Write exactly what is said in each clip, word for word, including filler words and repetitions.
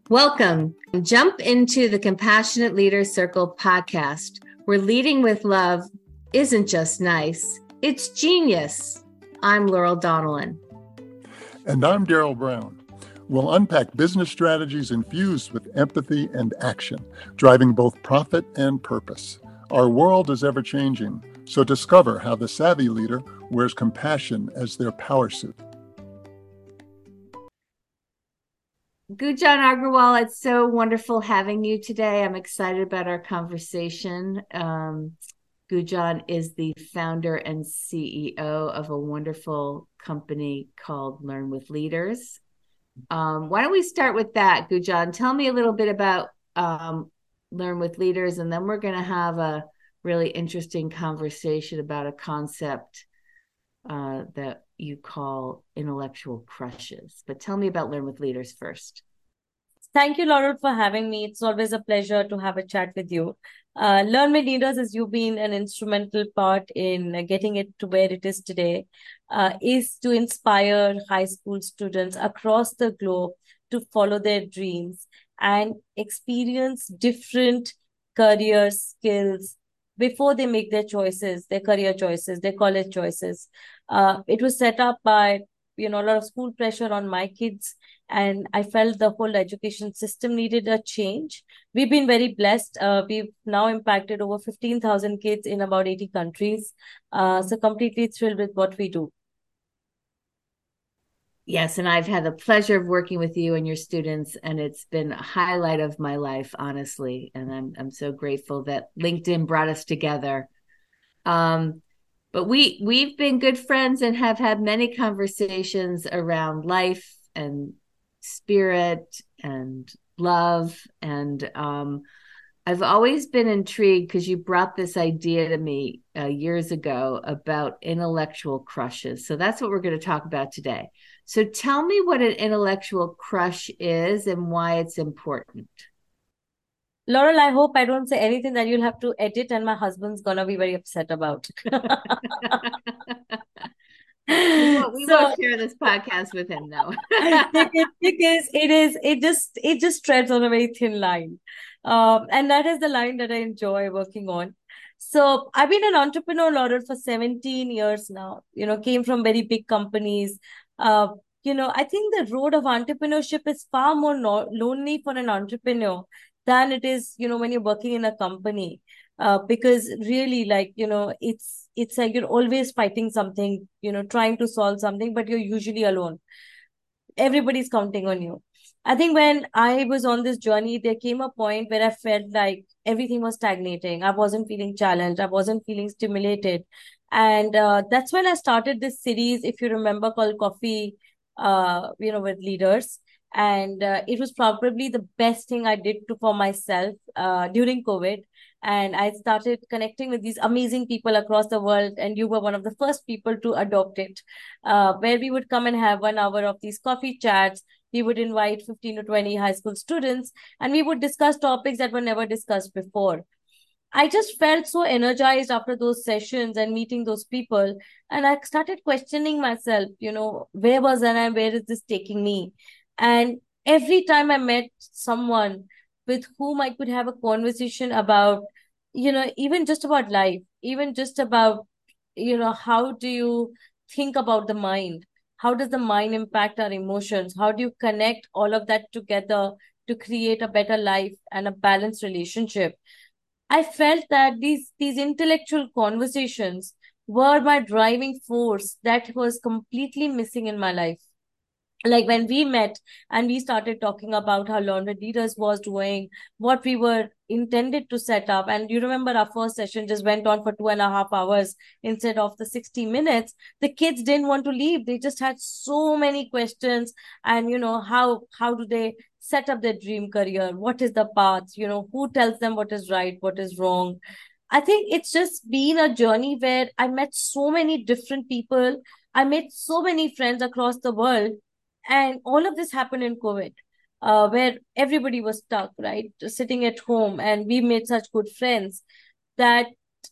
Welcome. Jump into the Compassionate Leaders Circle podcast, where leading with love isn't just nice, it's genius. I'm Laurel Donnellan. And I'm Daryl Brown. We'll unpack business strategies infused with empathy and action, driving both profit and purpose. Our world is ever-changing, so discover how the savvy leader wears compassion as their power suit. Gujan Agrawal, it's so wonderful having you today. I'm excited about our conversation. Um, Gujan is the founder and C E O of a wonderful company called Learn with Leaders. Um, why don't we start with that, Gujan? Tell me a little bit about um, Learn with Leaders, and then we're going to have a really interesting conversation about a concept uh, that you call intellectual crushes. But tell me about Learn with Leaders first. Thank you, Laurel, for having me. It's always a pleasure to have a chat with you. Uh, Learn with Leaders, as you've been an instrumental part in uh, getting it to where it is today, uh, is to inspire high school students across the globe to follow their dreams and experience different career skills before they make their choices, their career choices, their college choices. Uh, it was set up by, you know, a lot of school pressure on my kids. And I felt the whole education system needed a change. We've been very blessed. Uh, we've now impacted over fifteen thousand kids in about eighty countries. Uh, so completely thrilled with what we do. Yes, and I've had the pleasure of working with you and your students, and it's been a highlight of my life, honestly. And I'm I'm so grateful that LinkedIn brought us together. Um, but we we've been good friends and have had many conversations around life and spirit and love. And um, I've always been intrigued because you brought this idea to me uh, years ago about intellectual crushes. So that's what we're going to talk about today. So tell me what an intellectual crush is and why it's important. Laurel, I hope I don't say anything that you'll have to edit and my husband's going to be very upset about. We won't, we so, won't share this podcast with him, though. because it is, it just, it just treads on a very thin line. Um, and that is the line that I enjoy working on. So I've been an entrepreneur, Laurel, for seventeen years now, you know, came from very big companies. Uh, you know, I think the road of entrepreneurship is far more no- lonely for an entrepreneur than it is, you know, when you're working in a company. Uh, because really, like, you know, it's, it's like you're always fighting something, you know, trying to solve something, but you're usually alone. Everybody's counting on you. I think when I was on this journey, there came a point where I felt like everything was stagnating. I wasn't feeling challenged. I wasn't feeling stimulated. And uh, that's when I started this series, if you remember, called Coffee, uh, you know, with Leaders. And uh, it was probably the best thing I did to, for myself uh, during COVID. And I started connecting with these amazing people across the world. And you were one of the first people to adopt it, uh, where we would come and have one hour of these coffee chats. We would invite fifteen to twenty high school students, and we would discuss topics that were never discussed before. I just felt so energized after those sessions and meeting those people. And I started questioning myself, you know, where was I? Where is this taking me? And every time I met someone with whom I could have a conversation about, you know, even just about life, even just about, you know, how do you think about the mind? How does the mind impact our emotions? How do you connect all of that together to create a better life and a balanced relationship? I felt that these, these intellectual conversations were my driving force that was completely missing in my life. Like when we met and we started talking about how Learn with Leaders was doing, what we were intended to set up. And you remember our first session just went on for two and a half hours instead of the sixty minutes. The kids didn't want to leave. They just had so many questions. And, you know, how, how do they set up their dream career? What is the path? You know, who tells them what is right, what is wrong? I think it's just been a journey where I met so many different people. I made so many friends across the world. And all of this happened in COVID, uh, where everybody was stuck, right? Just sitting at home. And we made such good friends that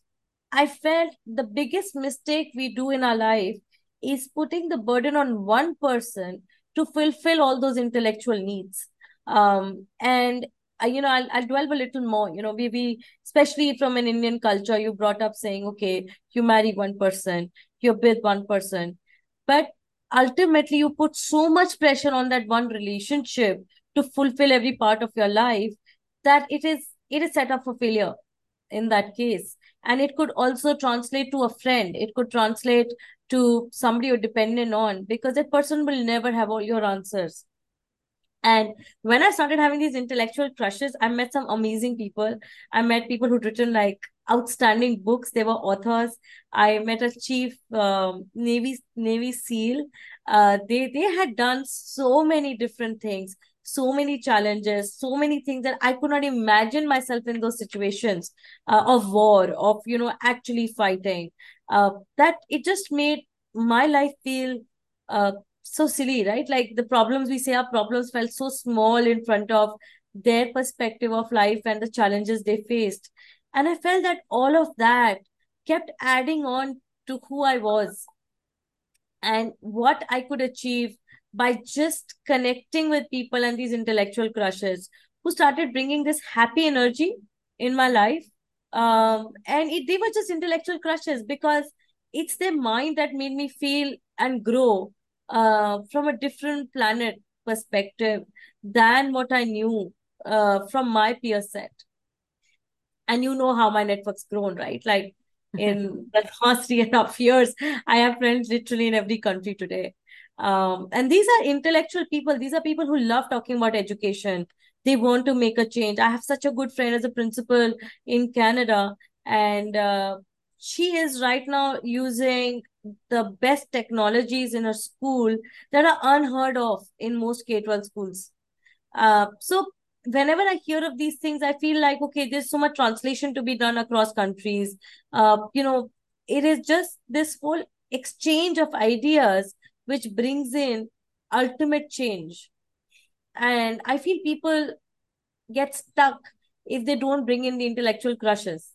I felt the biggest mistake we do in our life is putting the burden on one person to fulfill all those intellectual needs. Um, and uh, you know, I'll, I'll delve a little more. You know, we, we, especially from an Indian culture, you brought up saying, okay, you marry one person, you're with one person, but ultimately you put so much pressure on that one relationship to fulfill every part of your life that it is it is set up for failure in that case. And it could also translate to a friend. It could translate to somebody you're dependent on, because that person will never have all your answers. And when I started having these intellectual crushes, I met some amazing people. I met people who'd written like outstanding books. They were authors. I met a chief um, Navy Navy SEAL. Uh, they they had done so many different things, so many challenges, so many things that I could not imagine myself in those situations uh, of war, of you know actually fighting. Uh, that it just made my life feel uh, so silly, right? Like the problems we say are problems felt so small in front of their perspective of life and the challenges they faced. And I felt that all of that kept adding on to who I was and what I could achieve by just connecting with people and these intellectual crushes who started bringing this happy energy in my life. Um, and it, they were just intellectual crushes because it's their mind that made me feel and grow uh, from a different planet perspective than what I knew uh, from my peer set. And you know how my network's grown, right? Like in the last three and a half years, I have friends literally in every country today. Um, and these are intellectual people. These are people who love talking about education. They want to make a change. I have such a good friend as a principal in Canada, and uh, she is right now using the best technologies in her school that are unheard of in most K twelve schools. Uh, so whenever I hear of these things, I feel like, okay, there's so much translation to be done across countries. Uh, you know, it is just this whole exchange of ideas which brings in ultimate change. And I feel people get stuck if they don't bring in the intellectual crushes.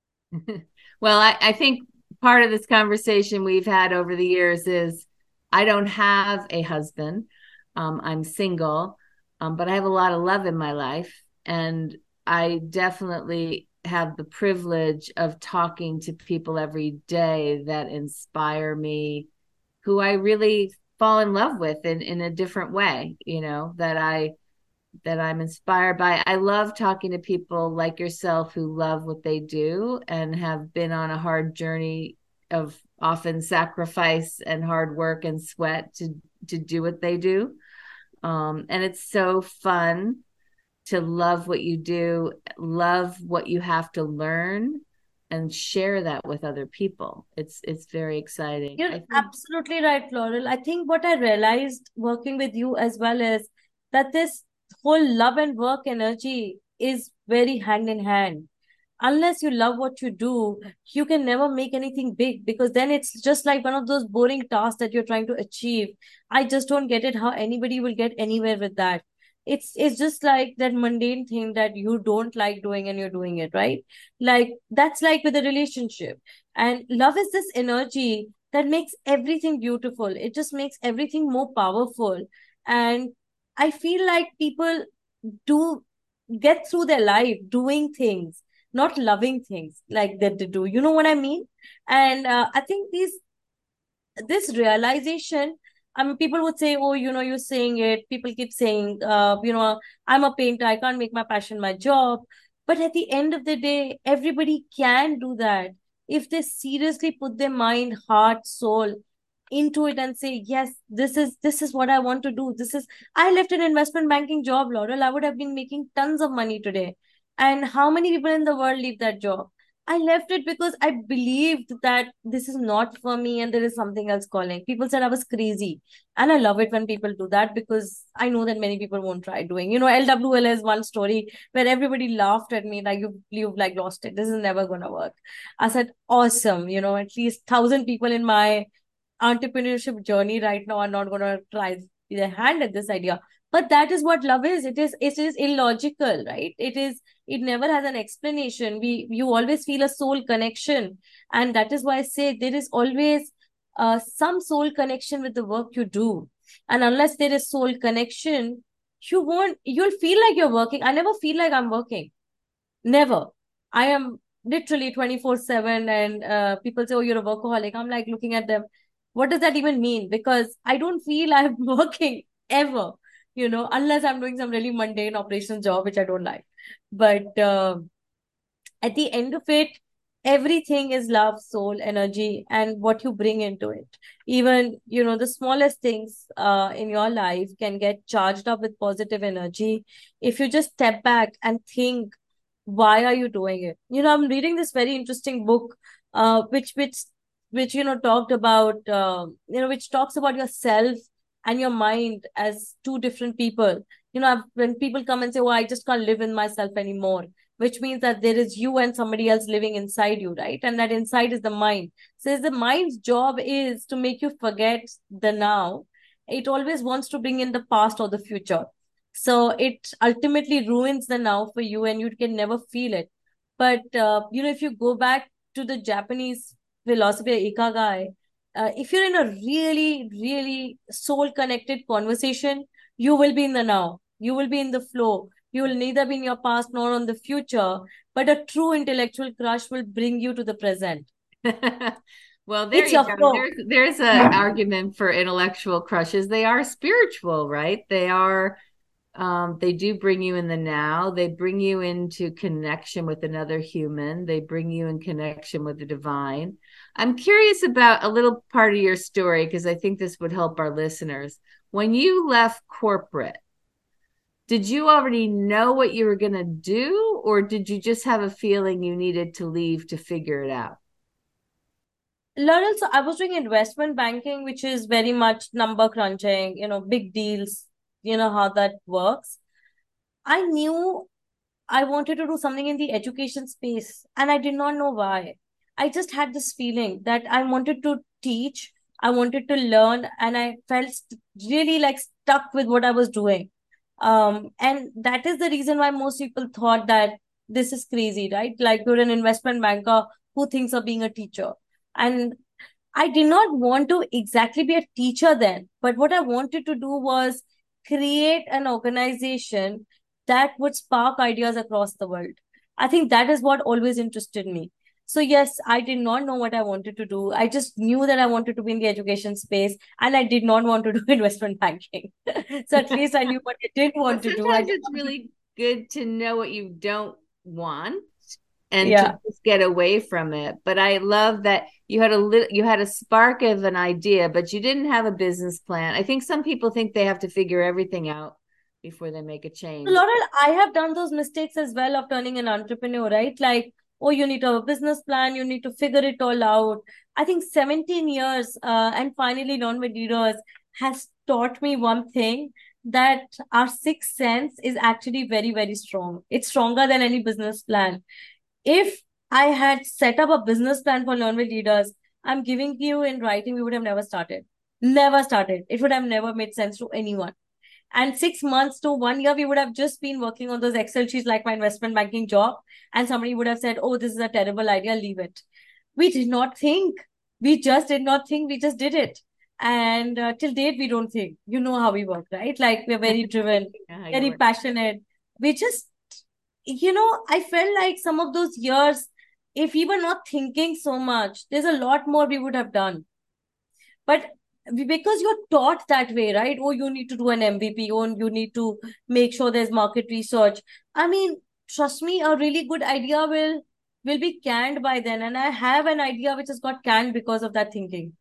Well, I, I think part of this conversation we've had over the years is I don't have a husband. Um, I'm single, um, but I have a lot of love in my life. And I definitely have the privilege of talking to people every day that inspire me, who I really fall in love with in, in a different way, you know, that I that I'm inspired by. I love talking to people like yourself who love what they do and have been on a hard journey of often sacrifice and hard work and sweat to to do what they do. Um, and it's so fun to love what you do, love what you have to learn, and share that with other people. It's it's very exciting. You're I think absolutely right, Laurel. I think what I realized working with you as well is that this whole love and work energy is very hand in hand. Unless you love what you do, you can never make anything big, because then it's just like one of those boring tasks that you're trying to achieve. I just don't get it how anybody will get anywhere with that. It's it's just like that mundane thing that you don't like doing and you're doing it, right? Like that's like with a relationship. And love is this energy that makes everything beautiful. It just makes everything more powerful. And I feel like people do get through their life doing things, not loving things like that they do. You know what I mean? And uh, I think these this realization. I mean, people would say, "Oh, you know, you're saying it." People keep saying, uh, "You know, I'm a painter. I can't make my passion my job." But at the end of the day, everybody can do that if they seriously put their mind, heart, soul into it and say, "Yes, this is this is what I want to do. This is." I left an investment banking job, Laurel. I would have been making tons of money today. And how many people in the world leave that job? I left it because I believed that this is not for me and there is something else calling. People said I was crazy. And I love it when people do that, because I know that many people won't try doing. You know, L W L has one story where everybody laughed at me like you've, you've like lost it. This is never gonna work. I said, awesome. You know, at least thousand people in my entrepreneurship journey right now are not gonna try their hand at this idea. But that is what love is. It is it is illogical, right? It is it never has an explanation. We you always feel a soul connection, and that is why I say there is always uh, some soul connection with the work you do. And unless there is soul connection, you won't, you'll feel like you're working. I never feel like I'm working. Never. I am literally twenty-four seven, and uh, people say, oh, you're a workaholic. I'm like looking at them. What does that even mean? Because I don't feel I'm working ever, you know, unless I'm doing some really mundane operational job, which I don't like. But uh, at the end of it, everything is love, soul, energy, and what you bring into it. Even, you know, the smallest things uh, in your life can get charged up with positive energy if you just step back and think, why are you doing it? You know, I'm reading this very interesting book, uh, which which which you know talked about uh, you know which talks about yourself and your mind as two different people. You know, I've, when people come and say, "Oh, I just can't live in myself anymore," which means that there is you and somebody else living inside you, right? And that inside is the mind. So, the mind's job is to make you forget the now. It always wants to bring in the past or the future. So it ultimately ruins the now for you, and you can never feel it. But uh, you know, if you go back to the Japanese philosophy of Ikigai, uh, if you're in a really, really soul connected conversation, you will be in the now. You will be in the flow. You will neither be in your past nor on the future. But a true intellectual crush will bring you to the present. Well, there It's you your go. flow. There's there's an argument for intellectual crushes. They are spiritual, right? They are um, they do bring you in the now. They bring you into connection with another human. They bring you in connection with the divine. I'm curious about a little part of your story because I think this would help our listeners. When you left corporate, did you already know what you were going to do, or did you just have a feeling you needed to leave to figure it out? Laurel, so I was doing investment banking, which is very much number crunching, you know, big deals, you know how that works. I knew I wanted to do something in the education space, and I did not know why. I just had this feeling that I wanted to teach, I wanted to learn, and I felt st- really like stuck with what I was doing. Um, and that is the reason why most people thought that this is crazy, right? Like you're an investment banker who thinks of being a teacher. And I did not want to exactly be a teacher then, but what I wanted to do was create an organization that would spark ideas across the world. I think that is what always interested me. So, yes, I did not know what I wanted to do. I just knew that I wanted to be in the education space, and I did not want to do investment banking. So, at least I knew what I did Well, want to do. I sometimes did it's not want to. really good to know what you don't want and to Yeah. just get away from it. But I love that you had a little, you had a spark of an idea, but you didn't have a business plan. I think some people think they have to figure everything out before they make a So, change. Laurel, I have done those mistakes as well of turning an entrepreneur, right? Like, oh, you need to have a business plan, you need to figure it all out. I think seventeen years uh, and finally non leaders has taught me one thing, that our sixth sense is actually very, very strong. It's stronger than any business plan. If I had set up a business plan for learn with leaders, I'm giving you in writing, we would have never started. Never started. It would have never made sense to anyone. And six months to one year, we would have just been working on those Excel sheets like my investment banking job. And somebody would have said, oh, this is a terrible idea, leave it. We did not think. We just did not think. We just did it. And uh, till date, we don't think. You know how we work, right? Like we're very driven, Yeah, you very were. passionate. We just, you know, I felt like some of those years, if we were not thinking so much, there's a lot more we would have done. But because you're taught that way, right? Oh, you need to do an M V P, oh, you need to make sure there's market research. I mean, trust me, a really good idea will will be canned by then. And I have an idea which has got canned because of that thinking.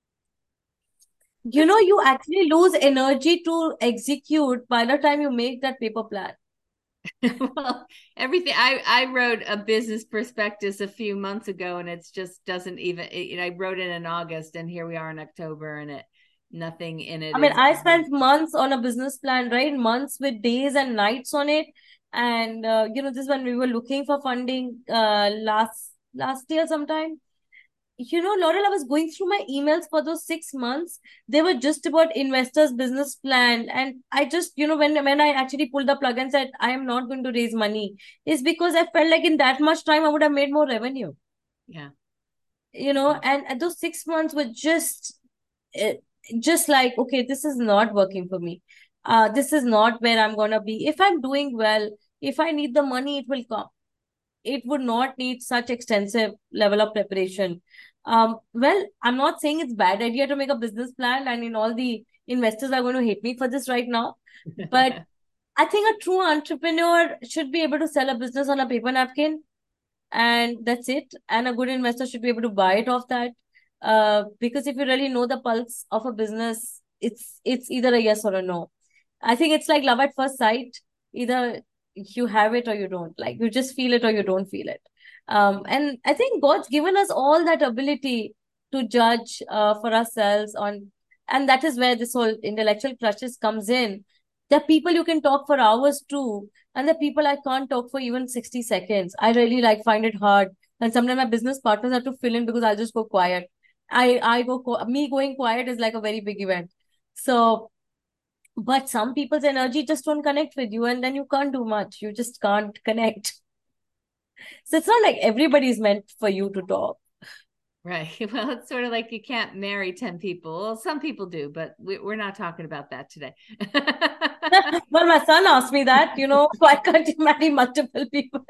You That's know, you actually lose energy to execute by the time you make that paper plan. well, everything I I wrote a business prospectus a few months ago, and it's just doesn't even. It, you know, I wrote it in August, and here we are in October, and it nothing in it I mean, is. I spent months on a business plan, right? Months with days and nights on it. And uh, you know, this is when we were looking for funding uh, last last year sometime. You know, Laurel, I was going through my emails for those six months. They were just about investors' business plan. And I just, you know, when when I actually pulled the plug and said, I am not going to raise money, is because I felt like in that much time I would have made more revenue. Yeah. You know, and, and those six months were just uh, just like, okay, this is not working for me. Uh, this is not where I'm gonna be. If I'm doing well, if I need the money, it will come. It would not need such extensive level of preparation. Um, well, I'm not saying it's bad idea to make a business plan, and in all the investors are going to hate me for this right now. But I think a true entrepreneur should be able to sell a business on a paper napkin, and that's it. And a good investor should be able to buy it off that. Uh, because if you really know the pulse of a business, it's it's either a yes or a no. I think it's like love at first sight. Either you have it or you don't. Like you just feel it or you don't feel it. Um, and I think God's given us all that ability to judge uh, for ourselves on, and that is where this whole intellectual crushes comes in. There are people you can talk for hours to, and the people I can't talk for even sixty seconds. I really like find it hard. And sometimes my business partners have to fill in because I'll just go quiet. I, I go, me going quiet is like a very big event. So, but some people's energy just don't connect with you, and then you can't do much. You just can't connect. So it's not like everybody's meant for you to talk. Right. Well, it's sort of like you can't marry ten people. Well, some people do, but we, we're not talking about that today. Well, my son asked me that, you know, why can't you marry multiple people?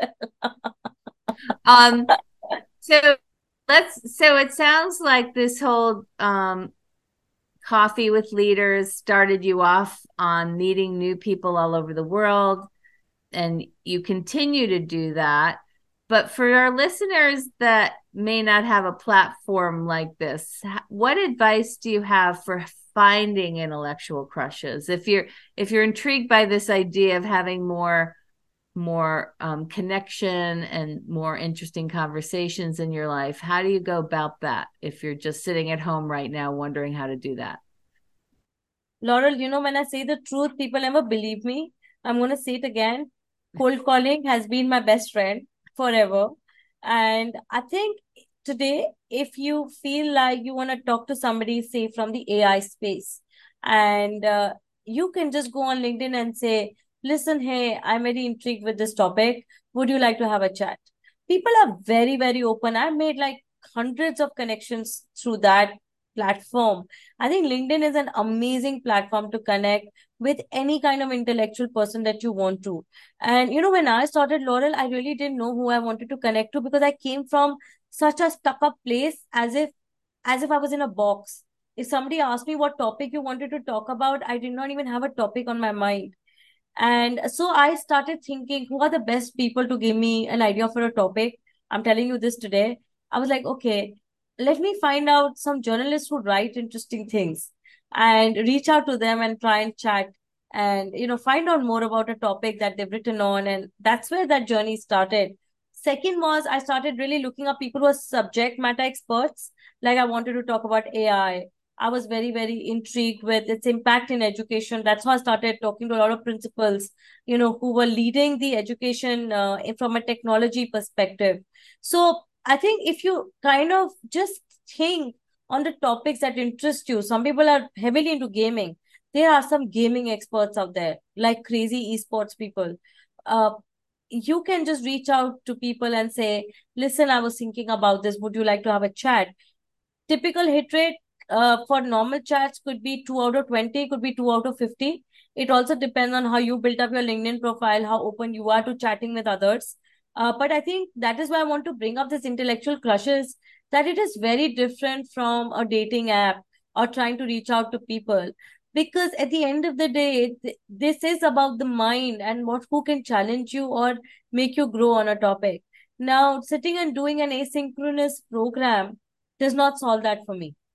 um, so let's, so it sounds like this whole um, Coffee with Leaders started you off on meeting new people all over the world, and you continue to do that. But for our listeners that may not have a platform like this, what advice do you have for finding intellectual crushes? If you're if you're intrigued by this idea of having more more um, connection and more interesting conversations in your life, how do you go about that if you're just sitting at home right now wondering how to do that? Laurel, you know, when I say the truth, people never believe me. I'm going to say it again. Cold calling has been my best friend forever. And I think today, if you feel like you want to talk to somebody, say from the A I space, and uh, you can just go on LinkedIn and say, listen, hey, I'm very intrigued with this topic. Would you like to have a chat? People are very, very open. I made like hundreds of connections through that platform. I think LinkedIn is an amazing platform to connect with any kind of intellectual person that you want to. And you know, when I started Laurel, I really didn't know who I wanted to connect to because I came from such a stuck up place as if as if I was in a box. If somebody asked me what topic you wanted to talk about, I did not even have a topic on my mind. And so I started thinking, who are the best people to give me an idea for a topic? I'm telling you this today. I was like, okay, let me find out some journalists who write interesting things and reach out to them and try and chat and, you know, find out more about a topic that they've written on. And that's where that journey started. Second was I started really looking up people who are subject matter experts. Like I wanted to talk about A I. I was very, very intrigued with its impact in education. That's how I started talking to a lot of principals, you know, who were leading the education uh, from a technology perspective. So I think if you kind of just think on the topics that interest you, some people are heavily into gaming. There are some gaming experts out there, like crazy esports people. Uh, you can just reach out to people and say, listen, I was thinking about this. Would you like to have a chat? Typical hit rate uh, for normal chats could be two out of twenty, could be two out of fifty. It also depends on how you built up your LinkedIn profile, how open you are to chatting with others. Uh, but I think that is why I want to bring up this intellectual crushes, that it is very different from a dating app or trying to reach out to people. Because at the end of the day, th- this is about the mind and what who can challenge you or make you grow on a topic. Now, sitting and doing an asynchronous program does not solve that for me.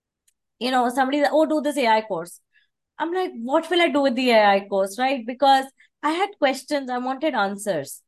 You know, somebody that, oh, do this A I course. I'm like, what will I do with the A I course, right? Because I had questions, I wanted answers.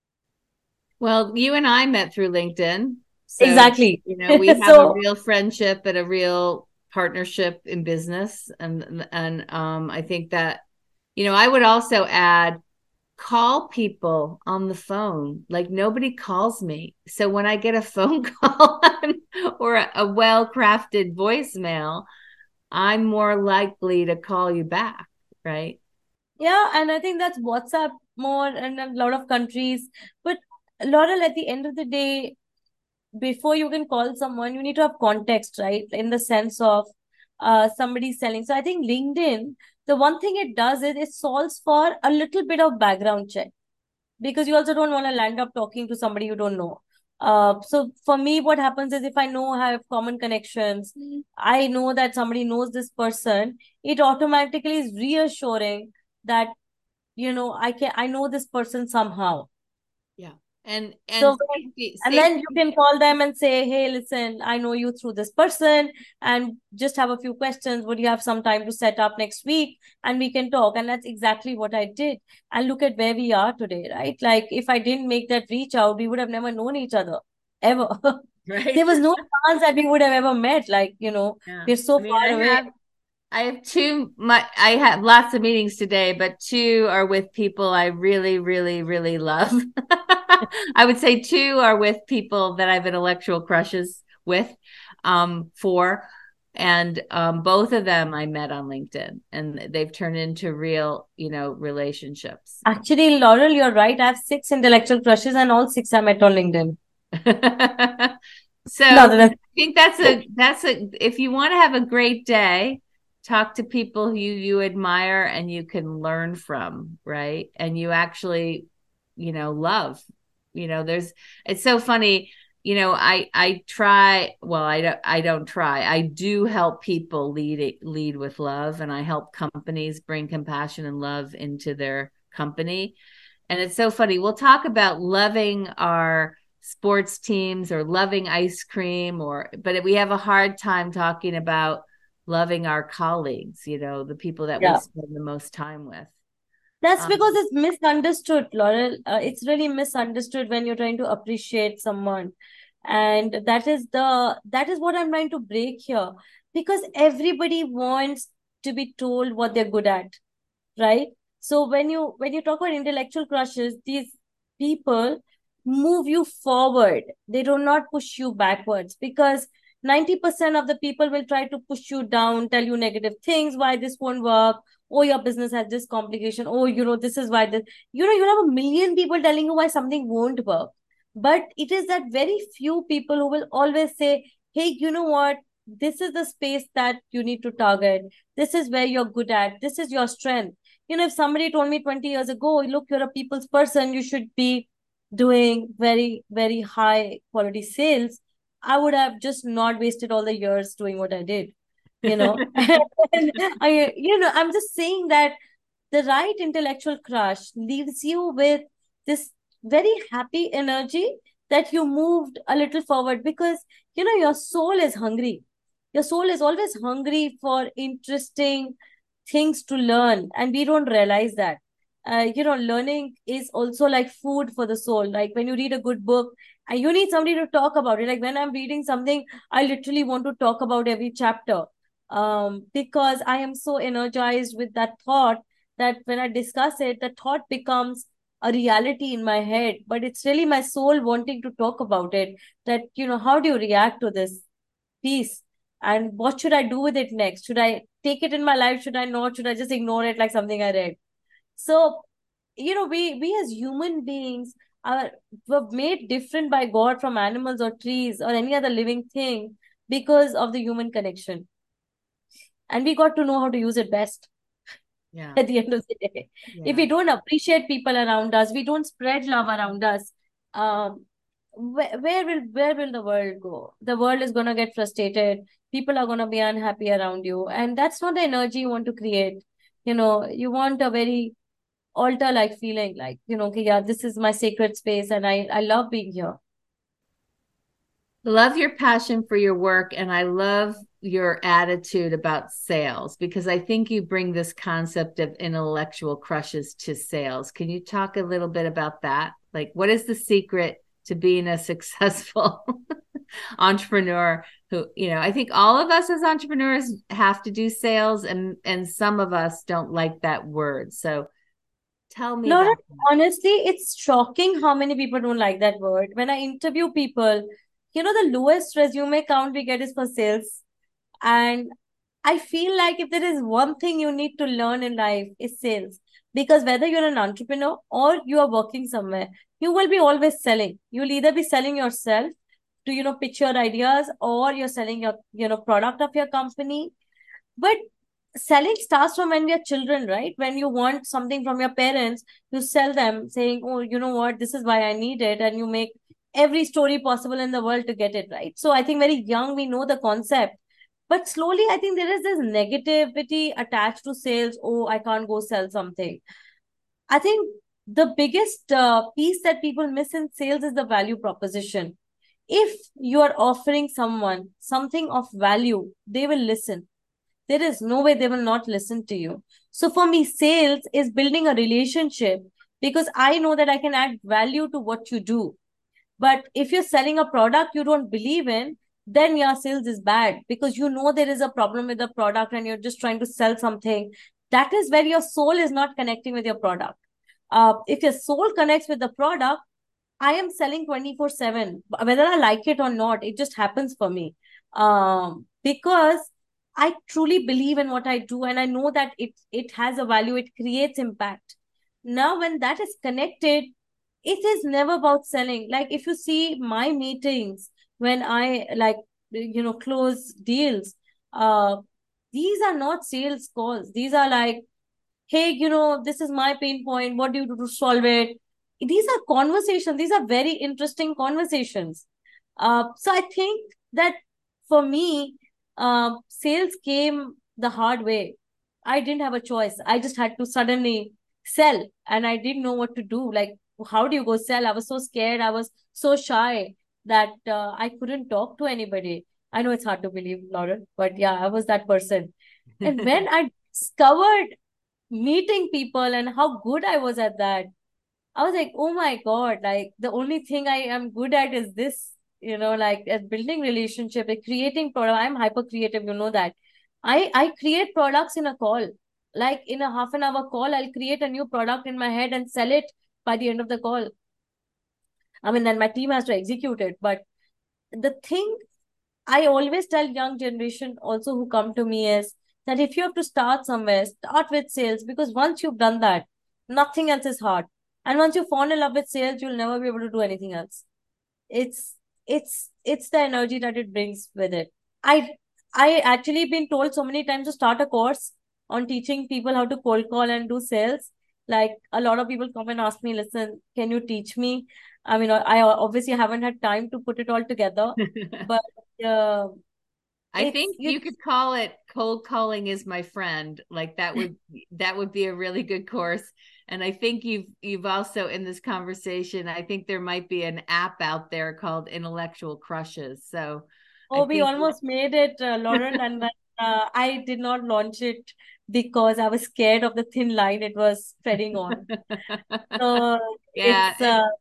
Well, you and I met through LinkedIn. So, Exactly. you know, we have So, a real friendship and a real partnership in business. And, and um, I think that, you know, I would also add, call people on the phone. Like nobody calls me. So when I get a phone call or a, a well-crafted voicemail, I'm more likely to call you back, right? yeah, and I think that's WhatsApp more in a lot of countries. But Laurel, at the end of the day, before you can call someone, you need to have context, right? In the sense of uh, somebody selling. So I think LinkedIn the one thing it does is it solves for a little bit of background check, because you also don't want to land up talking to somebody you don't know. Uh, so for me, what happens is if I know I have common connections, I know that somebody knows this person, it automatically is reassuring that, you know, I can I know this person somehow. Yeah. And and So, safety, and then you safety. can call them and say, hey, listen, I know you through this person and just have a few questions. Would you have some time to set up next week and we can talk? And that's exactly what I did. And look at where we are today, right? Like, if I didn't make that reach out, we would have never known each other ever. Right. There was no chance that we would have ever met. Like, you know, Yeah. we're so I mean, far I away. have I have two my I have lots of meetings today, but two are with people I really, really, really love. I would say two are with people that I have intellectual crushes with, um, four. And um, both of them I met on LinkedIn, and they've turned into real, you know, relationships. Actually, Laurel, you're right. I have six intellectual crushes and all six I met on LinkedIn. So No, that's I think that's a that's a if you want to have a great day, talk to people who you admire and you can learn from, right? And you actually, you know, love. You know, there's it's so funny, you know, I I try, well, I don't I don't try. I do help people lead it, lead with love, and I help companies bring compassion and love into their company. And it's so funny. We'll talk about loving our sports teams or loving ice cream, or but we have a hard time talking about loving our colleagues, you know, the people that we yeah. spend the most time with. That's Um, because it's misunderstood, Laurel. Uh, it's really misunderstood when you're trying to appreciate someone. And that is the that is what I'm trying to break here. Because everybody wants to be told what they're good at, right? So when you when you talk about intellectual crushes, these people move you forward. They do not push you backwards, because ninety percent of the people will try to push you down, tell you negative things, why this won't work. Oh, your business has this complication. Oh, you know, this is why this, you know, you have a million people telling you why something won't work. But it is that very few people who will always say, hey, you know what? This is the space that you need to target. This is where you're good at. This is your strength. You know, if somebody told me twenty years ago, look, you're a people's person, you should be doing very, very high quality sales, I would have just not wasted all the years doing what I did, you know. And I, you know, I'm just saying that the right intellectual crush leaves you with this very happy energy that you moved a little forward, because, you know, your soul is hungry. Your soul is always hungry for interesting things to learn, and we don't realize that. Uh, you know, learning is also like food for the soul. Like when you read a good book and you need somebody to talk about it. Like when I'm reading something, I literally want to talk about every chapter, um, because I am so energized with that thought that when I discuss it, the thought becomes a reality in my head. But it's really my soul wanting to talk about it. That, you know, how do you react to this piece? And what should I do with it next? Should I take it in my life? Should I not? Should I just ignore it like something I read? So, you know, we we as human beings are were made different by God from animals or trees or any other living thing because of the human connection. And we got to know how to use it best yeah. at the end of the day. Yeah. If we don't appreciate people around us, we don't spread love around us, um, where, where will where will the world go? The world is gonna get frustrated. People are gonna be unhappy around you, and that's not the energy you want to create. You know, you want a very altar-like feeling, like, you know, okay, yeah, this is my sacred space, and I I love being here. Love your passion for your work, and I love your attitude about sales, because I think you bring this concept of intellectual crushes to sales. Can you talk a little bit about that? Like, what is the secret to being a successful entrepreneur who, you know, I think all of us as entrepreneurs have to do sales, and and some of us don't like that word. So tell me Laura, about honestly, it's shocking how many people don't like that word. When I interview people, you know, the lowest resume count we get is for sales. And I feel like if there is one thing you need to learn in life, is sales. Because whether you're an entrepreneur or you are working somewhere, you will be always selling. You'll either be selling yourself to, you know, pitch your ideas, or you're selling your, you know, product of your company. But selling starts from when we are children, right? When you want something from your parents, you sell them saying, oh, you know what, this is why I need it. And you make every story possible in the world to get it, right? So I think very young, we know the concept. But slowly, I think there is this negativity attached to sales. Oh, I can't go sell something. I think the biggest uh, piece that people miss in sales is the value proposition. If you are offering someone something of value, they will listen. There is no way they will not listen to you. So for me, sales is building a relationship because I know that I can add value to what you do. But if you're selling a product you don't believe in, then your sales is bad because you know there is a problem with the product and you're just trying to sell something. That is where your soul is not connecting with your product. Uh, if your soul connects with the product, I am selling twenty-four seven, whether I like it or not. It just happens for me. Um, because I truly believe in what I do and I know that it, it has a value, it creates impact. Now, when that is connected, it is never about selling. Like if you see my meetings, when I like, you know, close deals, uh, these are not sales calls. These are like, hey, you know, this is my pain point. What do you do to solve it? These are conversations. These are very interesting conversations. Uh, so I think that for me, uh, sales came the hard way. I didn't have a choice. I just had to suddenly sell and I didn't know what to do. Like, how do you go sell? I was so scared. I was so shy that uh, I couldn't talk to anybody. I know it's hard to believe, Lauren, but yeah, I was that person. And when I discovered meeting people and how good I was at that, I was like, oh my God, like the only thing I am good at is this, you know, like at building relationship, like creating product. I'm hyper creative, you know that. I, I create products in a call. Like in a half an hour call, I'll create a new product in my head and sell it by the end of the call. I mean, then my team has to execute it. But the thing I always tell young generation also who come to me is that if you have to start somewhere, start with sales because once you've done that, nothing else is hard. And once you fall in love with sales, you'll never be able to do anything else. It's it's it's the energy that it brings with it. I I actually been told so many times to start a course on teaching people how to cold call and do sales. Like a lot of people come and ask me, listen, can you teach me? I mean, I obviously haven't had time to put it all together, but uh, I it's think you. you could call it cold calling is my friend. Like that would that would be a really good course. And I think you've you've also in this conversation, I think there might be an app out there called Intellectual Crushes. So I Oh, we think almost made it, uh, Lauren, and then uh, I did not launch it because I was scared of the thin line it was treading on. So yeah, it's uh, it,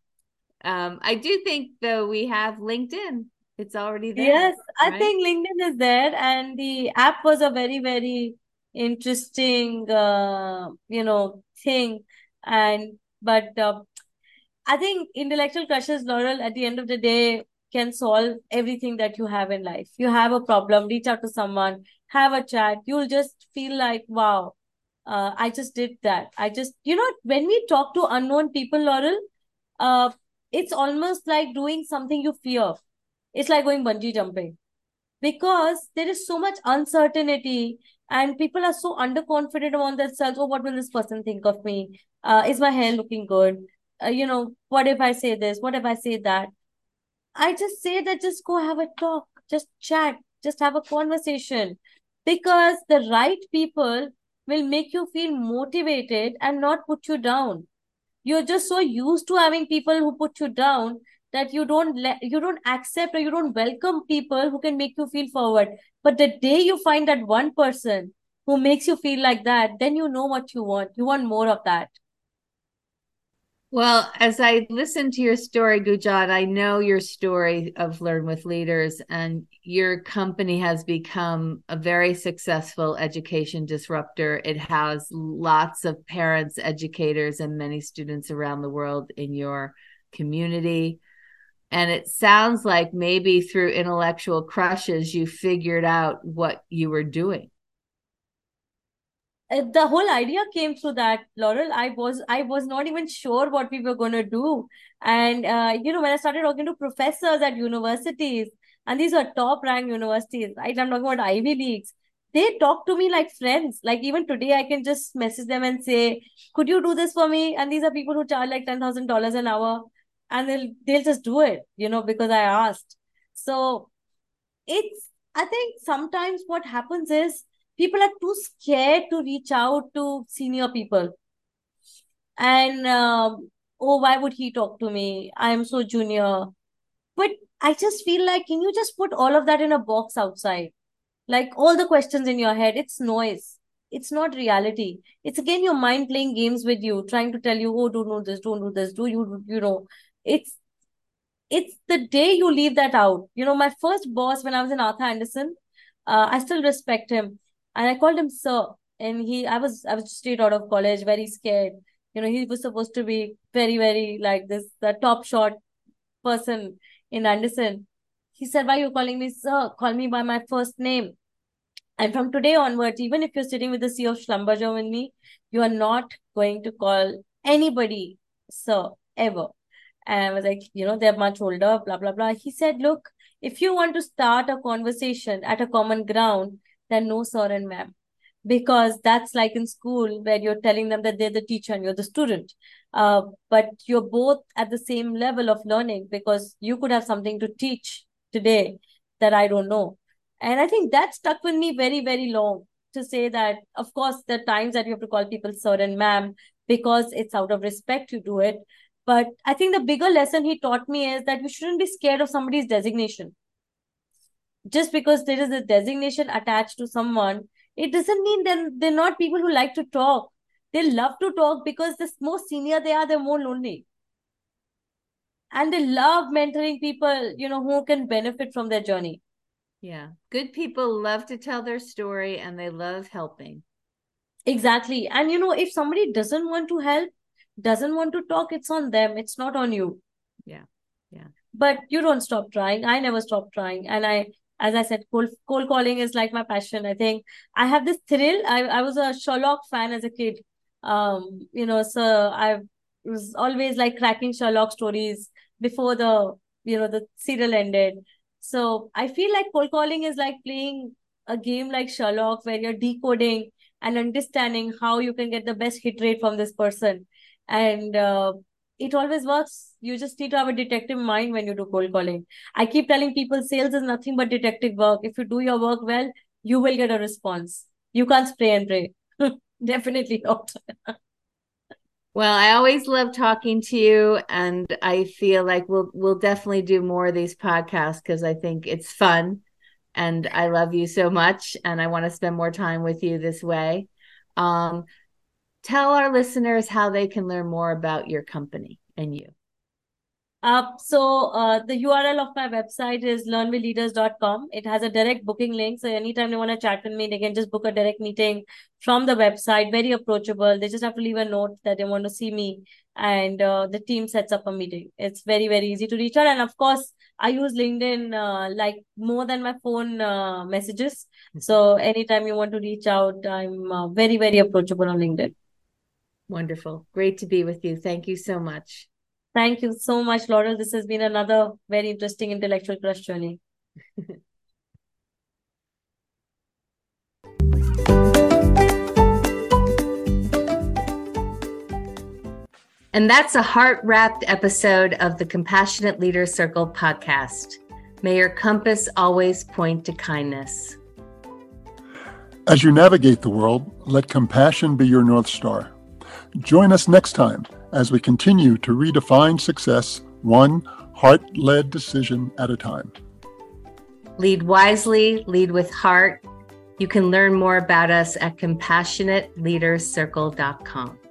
um, I do think though we have LinkedIn. It's already there, yes, I right? think LinkedIn is there, and the app was a very, very interesting, uh, you know, thing. And but uh, I think intellectual crushes, Laurel, at the end of the day, can solve everything that you have in life. You have a problem, reach out to someone, have a chat. You'll just feel like, wow, uh, I just did that. I just, you know, when we talk to unknown people, Laurel, uh, it's almost like doing something you fear. It's like going bungee jumping because there is so much uncertainty and people are so underconfident on themselves. Oh, what will this person think of me? Uh, is my hair looking good? Uh, you know, what if I say this? What if I say that? I just say that just go have a talk, just chat, just have a conversation because the right people will make you feel motivated and not put you down. You're just so used to having people who put you down that you don't let you don't accept or you don't welcome people who can make you feel forward. But the day you find that one person who makes you feel like that, then you know what you want. You want more of that. Well, as I listen to your story, Gujat, I know your story of Learn with Leaders, and your company has become a very successful education disruptor. It has lots of parents, educators, and many students around the world in your community. And it sounds like maybe through intellectual crushes, you figured out what you were doing. Uh, the whole idea came through that, Laurel. I was I was not even sure what we were gonna do, and uh, you know when I started talking to professors at universities, and these are top ranked universities, right? I'm talking about Ivy Leagues. they talk to me like friends. Like even today, I can just message them and say, could you do this for me? And these are people who charge like ten thousand dollars an hour, and they'll, they'll just do it, you know, because I asked. So it's, I think sometimes what happens is people are too scared to reach out to senior people. And, um, oh, why would he talk to me? I am so junior. But I just feel like, can you just put all of that in a box outside? Like all the questions in your head, it's noise. It's not reality. It's again your mind playing games with you, trying to tell you, oh, don't do this, don't do this, do you, you know. It's it's the day you leave that out. You know, my first boss when I was in Arthur Anderson, uh, I still respect him. And I called him sir. And he I was I was straight out of college, very scared. You know, he was supposed to be very, very like this, the top shot person in Anderson. He said, why are you calling me sir? Call me by my first name. And from today onwards, even if you're sitting with the C E O of Schlumberger with me, you are not going to call anybody sir, ever. And I was like, you know, they're much older, blah, blah, blah. He said, look, if you want to start a conversation at a common ground, then no sir and ma'am. Because that's like in school where you're telling them that they're the teacher and you're the student. Uh, but you're both at the same level of learning because you could have something to teach today that I don't know. And I think that stuck with me very, very long to say that, of course, there are times that you have to call people sir and ma'am because it's out of respect to do it. But I think the bigger lesson he taught me is that you shouldn't be scared of somebody's designation. Just because there is a designation attached to someone, it doesn't mean that they're not people who like to talk. They love to talk because the more senior they are, they're more lonely. And they love mentoring people, you know, who can benefit from their journey. Yeah. Good people love to tell their story and they love helping. Exactly. And, you know, if somebody doesn't want to help, doesn't want to talk, it's on them. It's not on you. Yeah. Yeah. But you don't stop trying. I never stop trying. And I, as I said, cold, cold calling is like my passion. I think I have this thrill. I, I was a Sherlock fan as a kid. Um, you know, so I was always like cracking Sherlock stories before the, you know, the serial ended. So I feel like cold calling is like playing a game like Sherlock where you're decoding and understanding how you can get the best hit rate from this person. And uh, it always works. You just need to have a detective mind when you do cold calling. I keep telling people sales is nothing but detective work. If you do your work well, you will get a response. You can't spray and pray. Definitely not. Well, I always love talking to you, and I feel like we'll we'll definitely do more of these podcasts because I think it's fun, and I love you so much, and I want to spend more time with you this way. Um, tell our listeners how they can learn more about your company and you. Uh, so uh, the U R L of my website is learn with leaders dot com. It has a direct booking link. So anytime they want to chat with me, they can just book a direct meeting from the website. Very approachable. They just have to leave a note that they want to see me, and uh, the team sets up a meeting. It's very, very easy to reach out. And of course, I use LinkedIn uh, like more than my phone uh, messages. So anytime you want to reach out, I'm uh, very, very approachable on LinkedIn. Wonderful. Great to be with you. Thank you so much. Thank you so much, Laurel. This has been another very interesting intellectual crush journey. And that's a heart-wrapped episode of the Compassionate Leader Circle podcast. May your compass always point to kindness. As you navigate the world, let compassion be your North Star. Join us next time as we continue to redefine success one heart-led decision at a time. Lead wisely, lead with heart. You can learn more about us at compassionate leaders circle dot com.